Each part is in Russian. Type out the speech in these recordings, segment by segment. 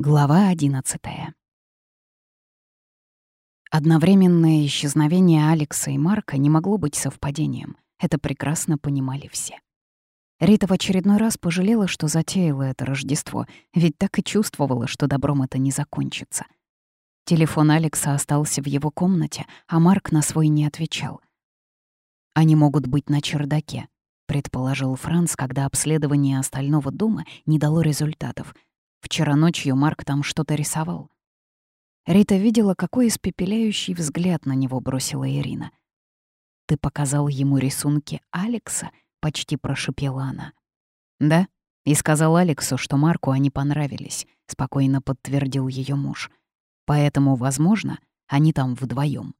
Глава 11. Одновременное исчезновение Алекса и Марка не могло быть совпадением. Это прекрасно понимали все. Рита в очередной раз пожалела, что затеяла это Рождество, ведь так и чувствовала, что добром это не закончится. Телефон Алекса остался в его комнате, а Марк на свой не отвечал. «Они могут быть на чердаке», — предположил Франц, когда обследование остального дома не дало результатов. Вчера ночью Марк там что-то рисовал. Рита видела, какой испепеляющий взгляд на него бросила Ирина. «Ты показал ему рисунки Алекса?» — почти прошипела она. «Да, и сказал Алексу, что Марку они понравились», — спокойно подтвердил ее муж. «Поэтому, возможно, они там вдвоем.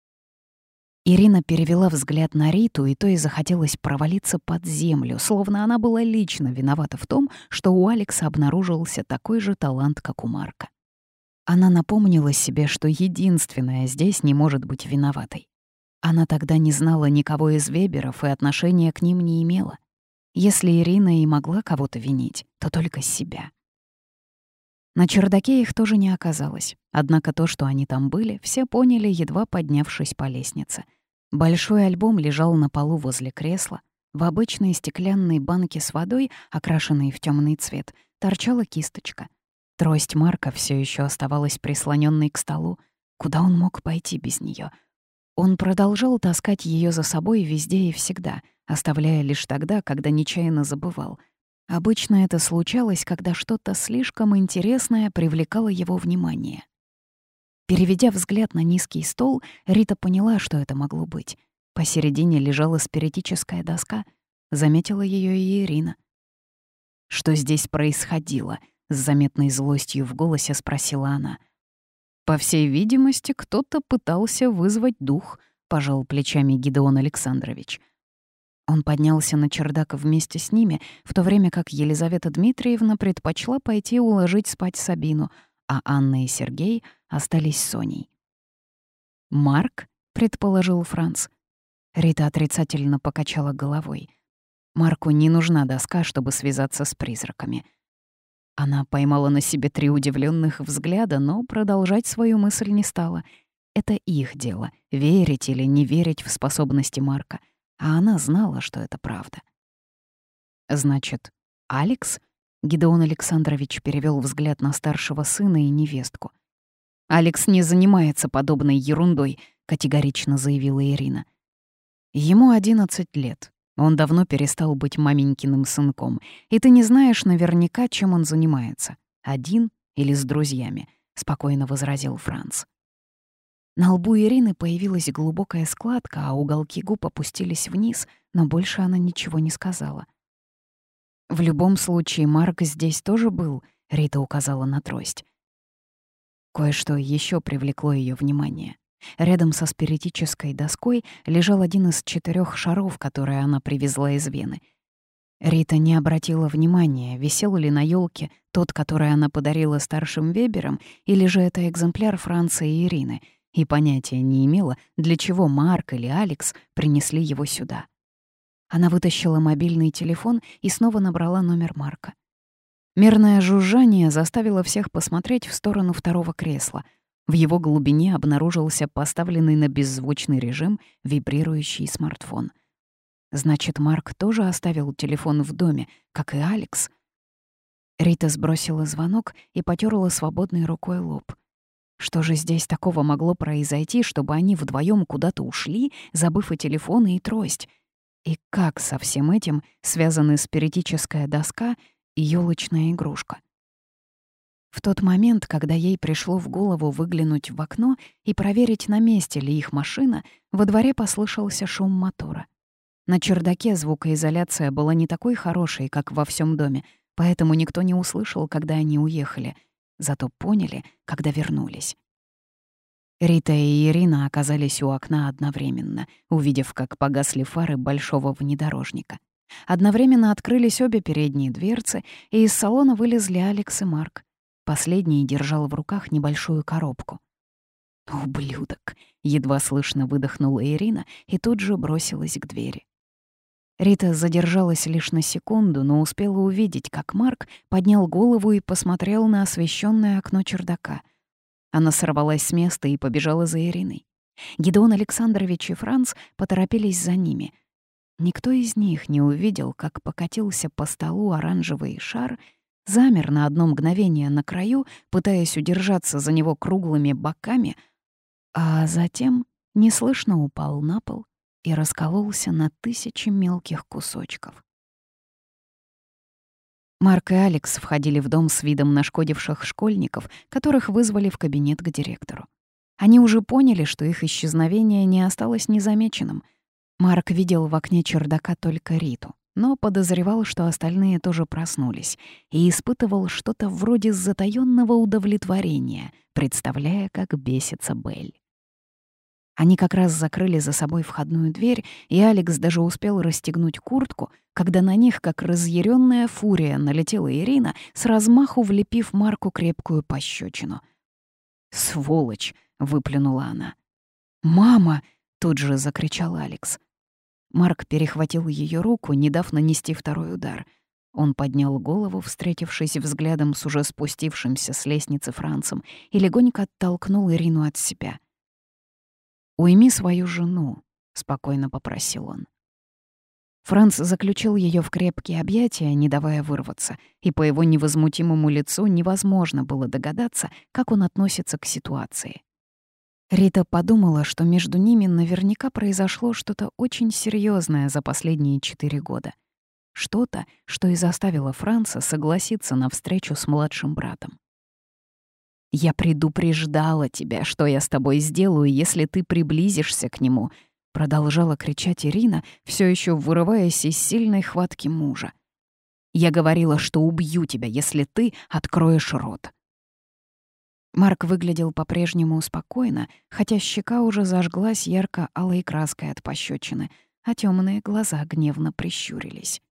Ирина перевела взгляд на Риту, и то и захотелось провалиться под землю, словно она была лично виновата в том, что у Алекса обнаружился такой же талант, как у Марка. Она напомнила себе, что единственная здесь не может быть виноватой. Она тогда не знала никого из Веберов и отношения к ним не имела. Если Ирина и могла кого-то винить, то только себя. На чердаке их тоже не оказалось. Однако то, что они там были, все поняли, едва поднявшись по лестнице. Большой альбом лежал на полу возле кресла. В обычной стеклянной банке с водой, окрашенной в темный цвет, торчала кисточка. Трость Марка все еще оставалась прислоненной к столу. Куда он мог пойти без нее? Он продолжал таскать ее за собой везде и всегда, оставляя лишь тогда, когда нечаянно забывал. Обычно это случалось, когда что-то слишком интересное привлекало его внимание. Переведя взгляд на низкий стол, Рита поняла, что это могло быть. Посередине лежала спиритическая доска. Заметила ее и Ирина. «Что здесь происходило?» — с заметной злостью в голосе спросила она. «По всей видимости, кто-то пытался вызвать дух», — пожал плечами Гидеон Александрович. Он поднялся на чердак вместе с ними, в то время как Елизавета Дмитриевна предпочла пойти уложить спать Сабину, а Анна и Сергей остались с Соней. «Марк?» — предположил Франц. Рита отрицательно покачала головой. Марку не нужна доска, чтобы связаться с призраками. Она поймала на себе 3 удивленных взгляда, но продолжать свою мысль не стала. Это их дело — верить или не верить в способности Марка. А она знала, что это правда. «Значит, Алекс?» — Гидеон Александрович перевел взгляд на старшего сына и невестку. «Алекс не занимается подобной ерундой», — категорично заявила Ирина. «Ему 11 лет. Он давно перестал быть маменькиным сынком, и ты не знаешь наверняка, чем он занимается. Один или с друзьями», — спокойно возразил Франц. На лбу Ирины появилась глубокая складка, а уголки губ опустились вниз, но больше она ничего не сказала. «В любом случае, Марк здесь тоже был», — Рита указала на трость. Кое-что еще привлекло ее внимание. Рядом со спиритической доской лежал один из 4 шаров, которые она привезла из Вены. Рита не обратила внимания, висел ли на елке тот, который она подарила старшим Веберам, или же это экземпляр Франца и Ирины, и понятия не имела, для чего Марк или Алекс принесли его сюда. Она вытащила мобильный телефон и снова набрала номер Марка. Мерное жужжание заставило всех посмотреть в сторону второго кресла. В его глубине обнаружился поставленный на беззвучный режим вибрирующий смартфон. Значит, Марк тоже оставил телефон в доме, как и Алекс. Рита сбросила звонок и потёрла свободной рукой лоб. Что же здесь такого могло произойти, чтобы они вдвоем куда-то ушли, забыв и телефон, и трость? И как со всем этим связаны спиритическая доска и ёлочная игрушка? В тот момент, когда ей пришло в голову выглянуть в окно и проверить, на месте ли их машина, во дворе послышался шум мотора. На чердаке звукоизоляция была не такой хорошей, как во всем доме, поэтому никто не услышал, когда они уехали, зато поняли, когда вернулись. Рита и Ирина оказались у окна одновременно, увидев, как погасли фары большого внедорожника. Одновременно открылись обе передние дверцы, и из салона вылезли Алекс и Марк. Последний держал в руках небольшую коробку. «Ублюдок!» — едва слышно выдохнула Ирина и тут же бросилась к двери. Рита задержалась лишь на секунду, но успела увидеть, как Марк поднял голову и посмотрел на освещенное окно чердака. Она сорвалась с места и побежала за Ириной. Гидеон Александрович и Франц поторопились за ними. Никто из них не увидел, как покатился по столу оранжевый шар, замер на одно мгновение на краю, пытаясь удержаться за него круглыми боками, а затем неслышно упал на пол и раскололся на тысячи мелких кусочков. Марк и Алекс входили в дом с видом нашкодивших школьников, которых вызвали в кабинет к директору. Они уже поняли, что их исчезновение не осталось незамеченным. Марк видел в окне чердака только Риту, но подозревал, что остальные тоже проснулись, и испытывал что-то вроде затаённого удовлетворения, представляя, как бесится Белль. Они как раз закрыли за собой входную дверь, и Алекс даже успел расстегнуть куртку, когда на них, как разъяренная фурия, налетела Ирина, с размаху влепив Марку крепкую пощечину. «Сволочь!» — выплюнула она. «Мама!» — тут же закричал Алекс. Марк перехватил ее руку, не дав нанести второй удар. Он поднял голову, встретившись взглядом с уже спустившимся с лестницы Францем, и легонько оттолкнул Ирину от себя. «Уйми свою жену», — спокойно попросил он. Франц заключил ее в крепкие объятия, не давая вырваться, и по его невозмутимому лицу невозможно было догадаться, как он относится к ситуации. Рита подумала, что между ними наверняка произошло что-то очень серьезное за последние 4 года. Что-то, что и заставило Франца согласиться на встречу с младшим братом. «Я предупреждала тебя, что я с тобой сделаю, если ты приблизишься к нему», — продолжала кричать Ирина, все еще вырываясь из сильной хватки мужа. «Я говорила, что убью тебя, если ты откроешь рот». Марк выглядел по-прежнему спокойно, хотя щека уже зажглась ярко-алой краской от пощечины, а темные глаза гневно прищурились.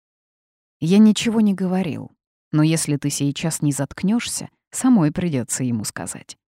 «Я ничего не говорил, но если ты сейчас не заткнешься, самой придется ему сказать».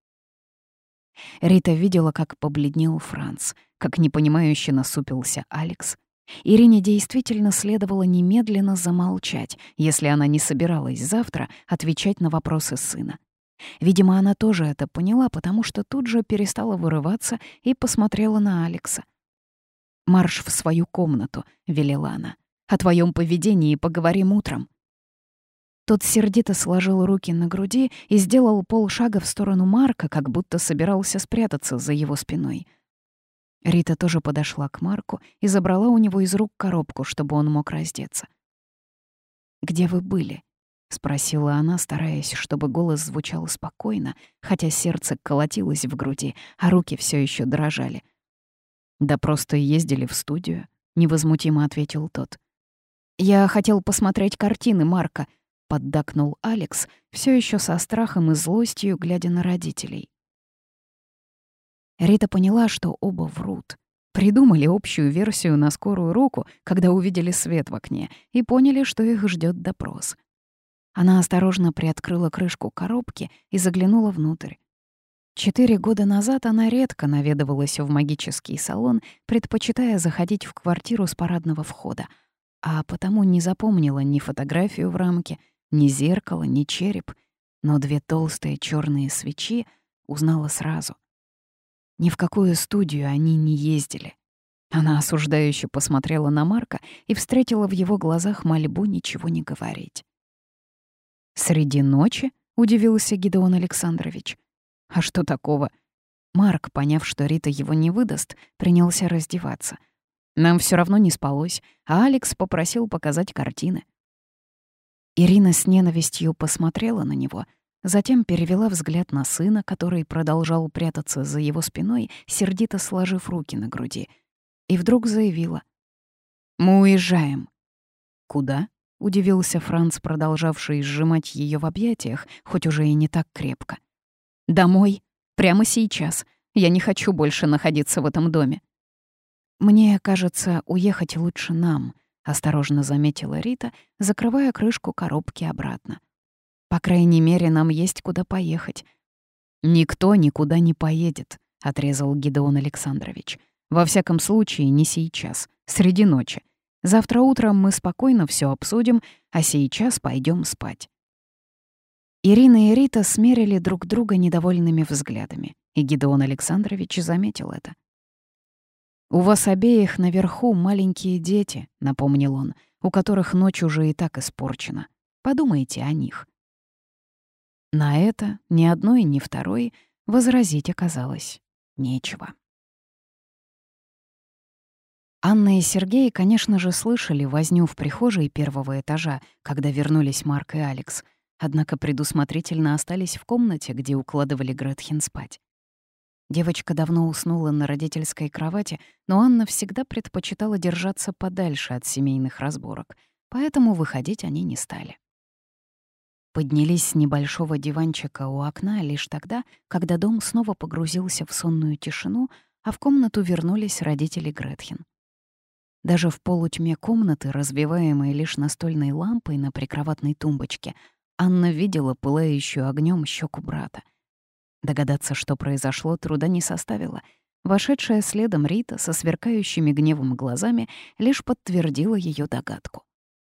Рита видела, как побледнел Франц, как непонимающе насупился Алекс. Ирине действительно следовало немедленно замолчать, если она не собиралась завтра отвечать на вопросы сына. Видимо, она тоже это поняла, потому что тут же перестала вырываться и посмотрела на Алекса. «Марш в свою комнату», — велела она. «О твоем поведении поговорим утром». Тот сердито сложил руки на груди и сделал полшага в сторону Марка, как будто собирался спрятаться за его спиной. Рита тоже подошла к Марку и забрала у него из рук коробку, чтобы он мог раздеться. «Где вы были?» — спросила она, стараясь, чтобы голос звучал спокойно, хотя сердце колотилось в груди, а руки все еще дрожали. «Да просто ездили в студию», — невозмутимо ответил тот. «Я хотел посмотреть картины Марка», — поддакнул Алекс, все еще со страхом и злостью, глядя на родителей. Рита поняла, что оба врут. Придумали общую версию на скорую руку, когда увидели свет в окне, и поняли, что их ждет допрос. Она осторожно приоткрыла крышку коробки и заглянула внутрь. 4 года назад она редко наведывалась в магический салон, предпочитая заходить в квартиру с парадного входа, а потому не запомнила ни фотографию в рамке, ни зеркало, ни череп, но 2 толстые черные свечи узнала сразу. Ни в какую студию они не ездили. Она осуждающе посмотрела на Марка и встретила в его глазах мольбу ничего не говорить. «Среди ночи?» — удивился Гидеон Александрович. «А что такого?» Марк, поняв, что Рита его не выдаст, принялся раздеваться. Нам все равно не спалось, а Алекс попросил показать картины. Ирина с ненавистью посмотрела на него, затем перевела взгляд на сына, который продолжал прятаться за его спиной, сердито сложив руки на груди, и вдруг заявила: «Мы уезжаем». «Куда?» — удивился Франц, продолжавший сжимать ее в объятиях, хоть уже и не так крепко. «Домой. Прямо сейчас. Я не хочу больше находиться в этом доме». «Мне кажется, уехать лучше нам», — осторожно заметила Рита, закрывая крышку коробки обратно. «По крайней мере, нам есть куда поехать». «Никто никуда не поедет», — отрезал Гидеон Александрович. «Во всяком случае, не сейчас, среди ночи. Завтра утром мы спокойно все обсудим, а сейчас пойдем спать». Ирина и Рита смерили друг друга недовольными взглядами, и Гидеон Александрович заметил это. «У вас обеих наверху маленькие дети», — напомнил он, «у которых ночь уже и так испорчена. Подумайте о них». На это ни одной, ни второй возразить оказалось нечего. Анна и Сергей, конечно же, слышали возню в прихожей первого этажа, когда вернулись Марк и Алекс, однако предусмотрительно остались в комнате, где укладывали Гретхен спать. Девочка давно уснула на родительской кровати, но Анна всегда предпочитала держаться подальше от семейных разборок, поэтому выходить они не стали. Поднялись с небольшого диванчика у окна лишь тогда, когда дом снова погрузился в сонную тишину, а в комнату вернулись родители Гретхен. Даже в полутьме комнаты, развеваемой лишь настольной лампой на прикроватной тумбочке, Анна видела пылающую огнем щеку брата. Догадаться, что произошло, труда не составило. Вошедшая следом Рита со сверкающими гневом глазами лишь подтвердила ее догадку.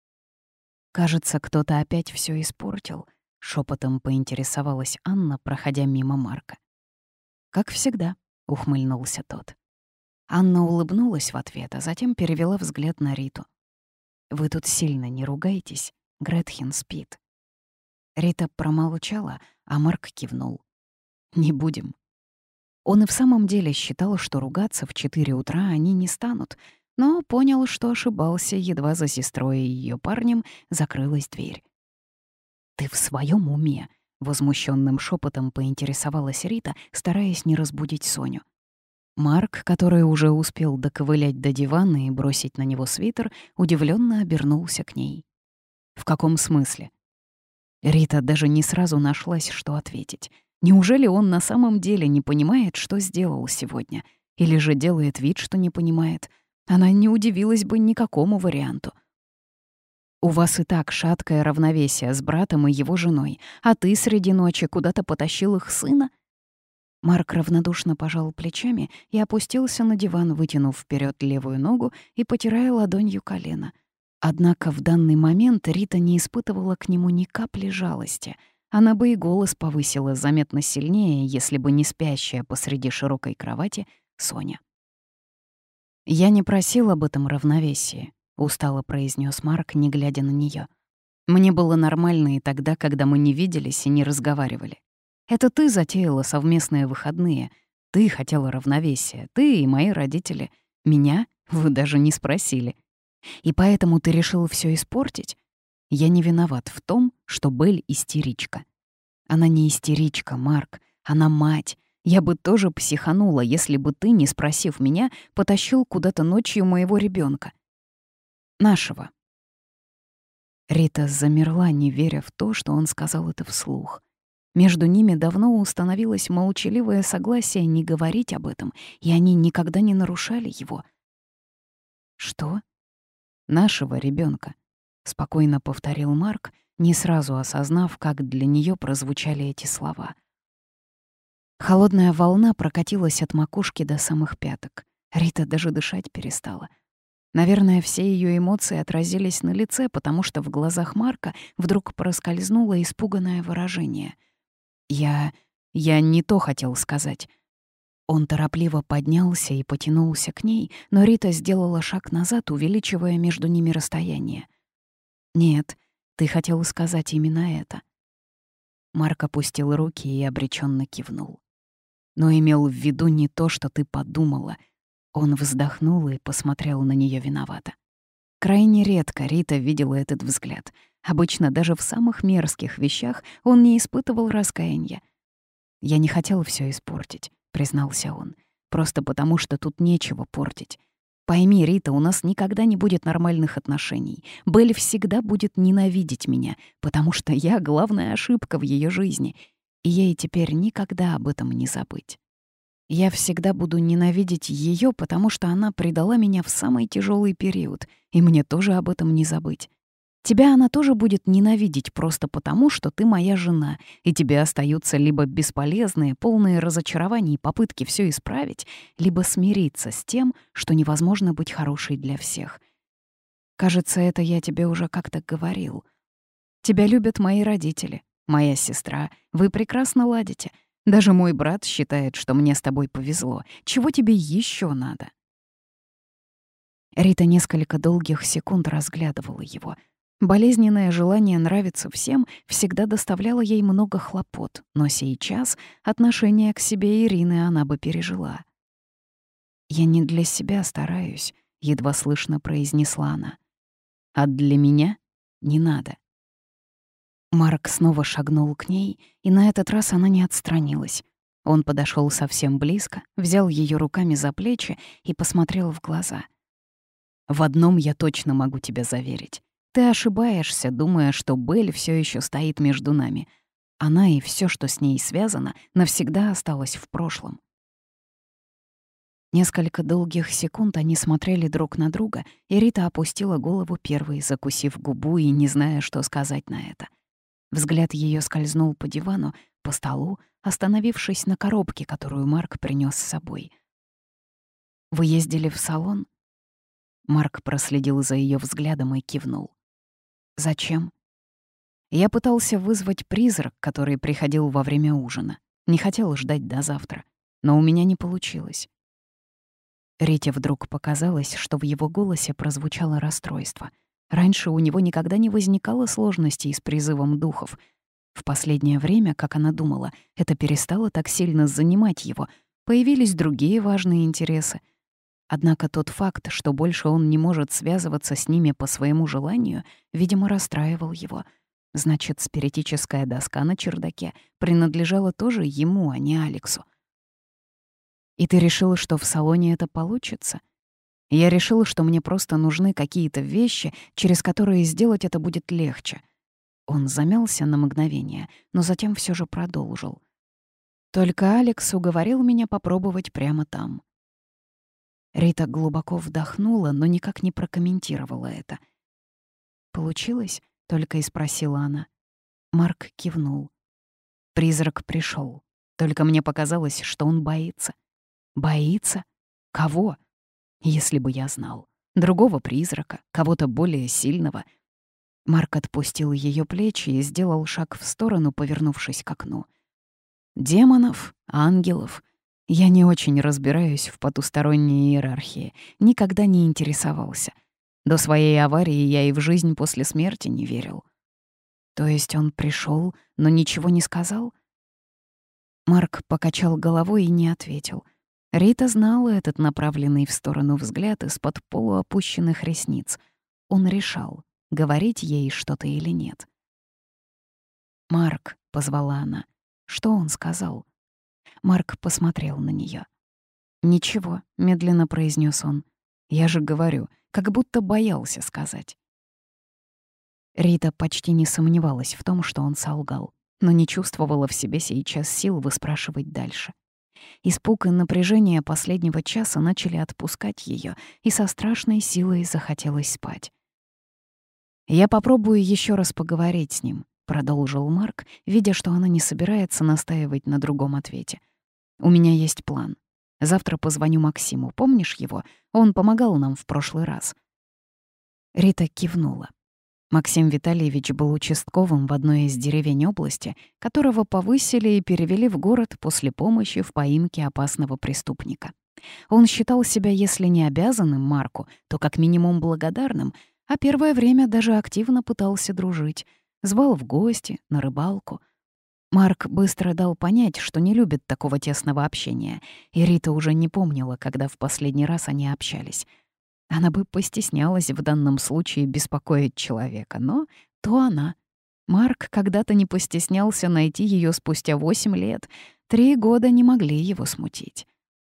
«Кажется, кто-то опять все испортил», — шепотом поинтересовалась Анна, проходя мимо Марка. «Как всегда», — ухмыльнулся тот. Анна улыбнулась в ответ, а затем перевела взгляд на Риту. «Вы тут сильно не ругайтесь, Гретхен спит». Рита промолчала, а Марк кивнул. «Не будем». Он и в самом деле считал, что ругаться в 4 утра они не станут, но понял, что ошибался, едва за сестрой и ее парнем закрылась дверь. «Ты в своем уме?» — возмущенным шепотом поинтересовалась Рита, стараясь не разбудить Соню. Марк, который уже успел доковылять до дивана и бросить на него свитер, удивленно обернулся к ней. «В каком смысле?» Рита даже не сразу нашлась, что ответить. Неужели он на самом деле не понимает, что сделал сегодня? Или же делает вид, что не понимает? Она не удивилась бы никакому варианту. «У вас и так шаткое равновесие с братом и его женой, а ты среди ночи куда-то потащил их сына?» Марк равнодушно пожал плечами и опустился на диван, вытянув вперед левую ногу и потирая ладонью колено. Однако в данный момент Рита не испытывала к нему ни капли жалости. Она бы и голос повысила заметно сильнее, если бы не спящая посреди широкой кровати Соня. «Я не просил об этом равновесии», — устало произнес Марк, не глядя на нее. «Мне было нормально и тогда, когда мы не виделись и не разговаривали. Это ты затеяла совместные выходные. Ты хотела равновесия. Ты и мои родители. Меня вы даже не спросили. И поэтому ты решил все испортить? Я не виноват в том, что Белль истеричка. Она не истеричка, Марк. Она мать. Я бы тоже психанула, если бы ты, не спросив меня, потащил куда-то ночью моего ребенка. Нашего». Рита замерла, не веря в то, что он сказал это вслух. Между ними давно установилось молчаливое согласие не говорить об этом, и они никогда не нарушали его. «Что?» «Нашего ребенка, спокойно повторил Марк, не сразу осознав, как для нее прозвучали эти слова. Холодная волна прокатилась от макушки до самых пяток. Рита даже дышать перестала. Наверное, все ее эмоции отразились на лице, потому что в глазах Марка вдруг проскользнуло испуганное выражение. Я не то хотел сказать». Он торопливо поднялся и потянулся к ней, но Рита сделала шаг назад, увеличивая между ними расстояние. «Нет, ты хотел сказать именно это». Марк опустил руки и обреченно кивнул. «Но имел в виду не то, что ты подумала». Он вздохнул и посмотрел на нее виновато. Крайне редко Рита видела этот взгляд. Обычно даже в самых мерзких вещах он не испытывал раскаяния. «Я не хотел все испортить», — признался он. «Просто потому, что тут нечего портить. Пойми, Рита, у нас никогда не будет нормальных отношений. Белль всегда будет ненавидеть меня, потому что я — главная ошибка в ее жизни, и ей теперь никогда об этом не забыть. Я всегда буду ненавидеть ее, потому что она предала меня в самый тяжелый период, и мне тоже об этом не забыть. Тебя она тоже будет ненавидеть просто потому, что ты моя жена, и тебе остаются либо бесполезные, полные разочарований попытки все исправить, либо смириться с тем, что невозможно быть хорошей для всех. Кажется, это я тебе уже как-то говорил. Тебя любят мои родители, моя сестра. Вы прекрасно ладите. Даже мой брат считает, что мне с тобой повезло. Чего тебе еще надо?» Рита несколько долгих секунд разглядывала его. Болезненное желание нравиться всем всегда доставляло ей много хлопот, но сейчас отношение к себе Ирины она бы пережила. «Я не для себя стараюсь», — едва слышно произнесла она. «А для меня не надо». Марк снова шагнул к ней, и на этот раз она не отстранилась. Он подошел совсем близко, взял ее руками за плечи и посмотрел в глаза. «В одном я точно могу тебя заверить. Ты ошибаешься, думая, что Белль все еще стоит между нами. Она и все, что с ней связано, навсегда осталось в прошлом». Несколько долгих секунд они смотрели друг на друга, и Рита опустила голову первой, закусив губу и не зная, что сказать на это. Взгляд ее скользнул по дивану, по столу, остановившись на коробке, которую Марк принес с собой. «Вы ездили в салон?» Марк проследил за ее взглядом и кивнул. «Зачем?» «Я пытался вызвать призрак, который приходил во время ужина. Не хотел ждать до завтра, но у меня не получилось». Рите вдруг показалось, что в его голосе прозвучало расстройство. Раньше у него никогда не возникало сложностей с призывом духов. В последнее время, как она думала, это перестало так сильно занимать его, появились другие важные интересы. Однако тот факт, что больше он не может связываться с ними по своему желанию, видимо, расстраивал его. Значит, спиритическая доска на чердаке принадлежала тоже ему, а не Алексу. «И ты решила, что в салоне это получится?» «Я решила, что мне просто нужны какие-то вещи, через которые сделать это будет легче». Он замялся на мгновение, но затем все же продолжил. «Только Алекс уговорил меня попробовать прямо там». Рита глубоко вдохнула, но никак не прокомментировала это. «Получилось?» — только и спросила она. Марк кивнул. Призрак пришел. Только мне показалось, что он боится. Боится? Кого? Если бы я знал. Другого призрака, кого-то более сильного. Марк отпустил ее плечи и сделал шаг в сторону, повернувшись к окну. Демонов, ангелов. Я не очень разбираюсь в потусторонней иерархии, никогда не интересовался. До своей аварии я и в жизнь после смерти не верил. То есть он пришел, но ничего не сказал? Марк покачал головой и не ответил. Рита знала этот направленный в сторону взгляд из-под полуопущенных ресниц. Он решал, говорить ей что-то или нет. «Марк», — позвала она, — «что он сказал?» Марк посмотрел на нее. «Ничего», — медленно произнес он. «Я же говорю, как будто боялся сказать». Рита почти не сомневалась в том, что он солгал, но не чувствовала в себе сейчас сил выспрашивать дальше. Испуг и напряжение последнего часа начали отпускать ее, и со страшной силой захотелось спать. «Я попробую еще раз поговорить с ним», — продолжил Марк, видя, что она не собирается настаивать на другом ответе. «У меня есть план. Завтра позвоню Максиму. Помнишь его? Он помогал нам в прошлый раз». Рита кивнула. Максим Витальевич был участковым в одной из деревень области, которого повысили и перевели в город после помощи в поимке опасного преступника. Он считал себя, если не обязанным Марку, то как минимум благодарным, а первое время даже активно пытался дружить. Звал в гости, на рыбалку. Марк быстро дал понять, что не любит такого тесного общения, и Рита уже не помнила, когда в последний раз они общались. Она бы постеснялась в данном случае беспокоить человека, но то она. Марк когда-то не постеснялся найти ее спустя 8 лет. 3 года не могли его смутить.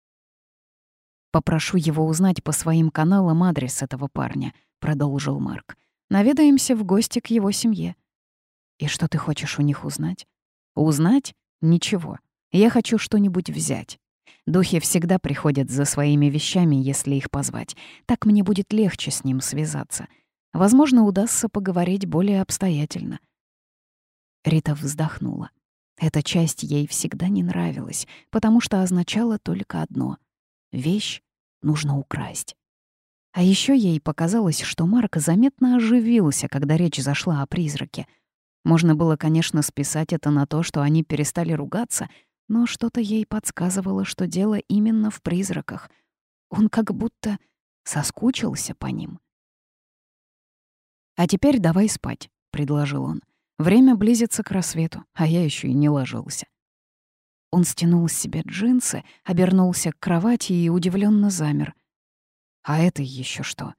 «Попрошу его узнать по своим каналам адрес этого парня», — продолжил Марк. «Наведаемся в гости к его семье». «И что ты хочешь у них узнать?» «Узнать? Ничего. Я хочу что-нибудь взять. Духи всегда приходят за своими вещами, если их позвать. Так мне будет легче с ним связаться. Возможно, удастся поговорить более обстоятельно». Рита вздохнула. Эта часть ей всегда не нравилась, потому что означала только одно — вещь нужно украсть. А еще ей показалось, что Марк заметно оживился, когда речь зашла о призраке. Можно было, конечно, списать это на то, что они перестали ругаться, но что-то ей подсказывало, что дело именно в призраках. Он как будто соскучился по ним. «А теперь давай спать», — предложил он. «Время близится к рассвету, а я еще и не ложился». Он стянул с себя джинсы, обернулся к кровати и удивленно замер. «А это еще что?»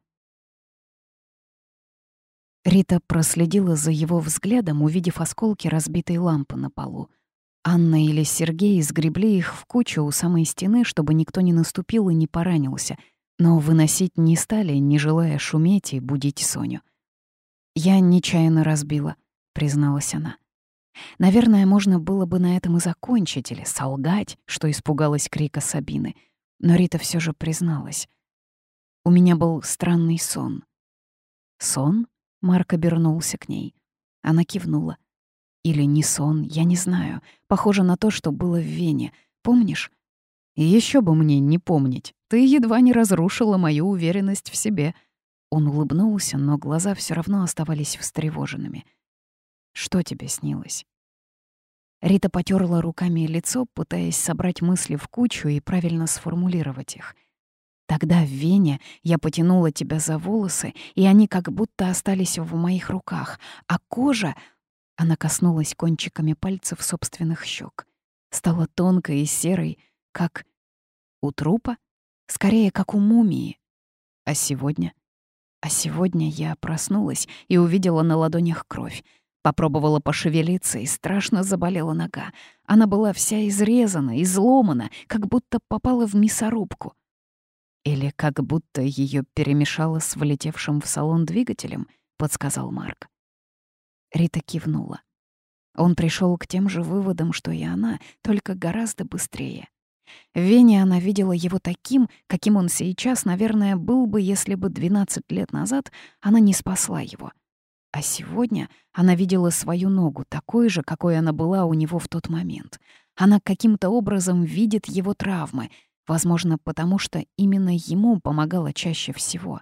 Рита проследила за его взглядом, увидев осколки разбитой лампы на полу. Анна или Сергей сгребли их в кучу у самой стены, чтобы никто не наступил и не поранился, но выносить не стали, не желая шуметь и будить Соню. «Я нечаянно разбила», — призналась она. Наверное, можно было бы на этом и закончить или солгать, что испугалась крика Сабины. Но Рита все же призналась. «У меня был странный сон». «Сон?» — Марк обернулся к ней. Она кивнула. «Или не сон, я не знаю. Похоже на то, что было в Вене. Помнишь?» «И еще бы мне не помнить. Ты едва не разрушила мою уверенность в себе». Он улыбнулся, но глаза все равно оставались встревоженными. «Что тебе снилось?» Рита потёрла руками лицо, пытаясь собрать мысли в кучу и правильно сформулировать их. «Тогда в Вене я потянула тебя за волосы, и они как будто остались в моих руках, а кожа...» Она коснулась кончиками пальцев собственных щек. Стала тонкой и серой, как у трупа, скорее, как у мумии. А сегодня? А сегодня я проснулась и увидела на ладонях кровь. Попробовала пошевелиться, и страшно заболела нога. Она была вся изрезана, изломана, как будто попала в мясорубку. Или как будто ее перемешало с влетевшим в салон двигателем, подсказал Марк. Рита кивнула. Он пришел к тем же выводам, что и она, только гораздо быстрее. В Вене она видела его таким, каким он сейчас, наверное, был бы, если бы 12 лет назад она не спасла его. А сегодня она видела свою ногу такой же, какой она была у него в тот момент. Она каким-то образом видит его травмы, возможно, потому что именно ему помогала чаще всего.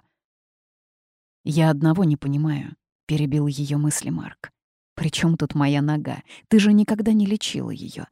«Я одного не понимаю», — перебил ее мысли Марк. «При чем тут моя нога? Ты же никогда не лечила ее.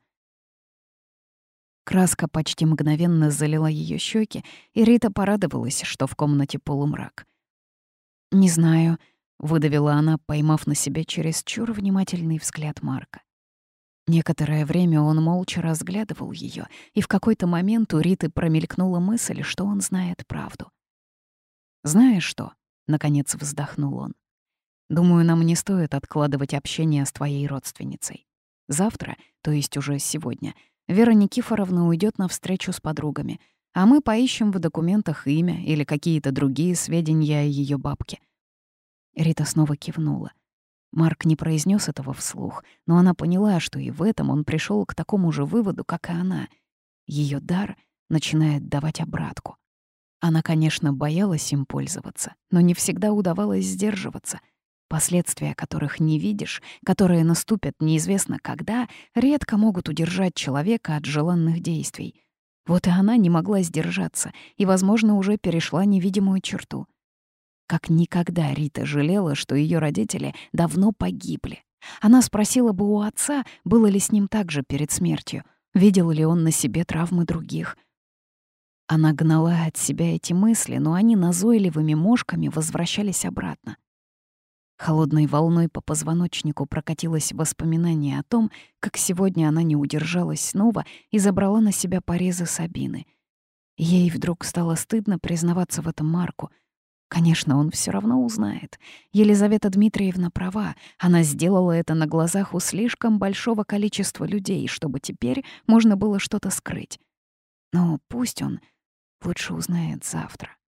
Краска почти мгновенно залила ее щеки, и Рита порадовалась, что в комнате полумрак. «Не знаю», — выдавила она, поймав на себя чересчур внимательный взгляд Марка. Некоторое время он молча разглядывал ее, и в какой-то момент у Риты промелькнула мысль, что он знает правду. «Знаешь что?» — наконец вздохнул он. «Думаю, нам не стоит откладывать общение с твоей родственницей. Завтра, то есть уже сегодня, Вера Никифоровна уйдет на встречу с подругами, а мы поищем в документах имя или какие-то другие сведения о ее бабке». Рита снова кивнула. Марк не произнес этого вслух, но она поняла, что и в этом он пришел к такому же выводу, как и она. Ее дар начинает давать обратку. Она, конечно, боялась им пользоваться, но не всегда удавалось сдерживаться. Последствия которых не видишь, которые наступят неизвестно когда, редко могут удержать человека от желанных действий. Вот и она не могла сдержаться и, возможно, уже перешла невидимую черту. Как никогда Рита жалела, что ее родители давно погибли. Она спросила бы у отца, было ли с ним так же перед смертью, видел ли он на себе травмы других. Она гнала от себя эти мысли, но они назойливыми мошками возвращались обратно. Холодной волной по позвоночнику прокатилось воспоминание о том, как сегодня она не удержалась снова и забрала на себя порезы Сабины. Ей вдруг стало стыдно признаваться в этом Марку. Конечно, он все равно узнает. Елизавета Дмитриевна права, она сделала это на глазах у слишком большого количества людей, чтобы теперь можно было что-то скрыть. Но пусть он лучше узнает завтра.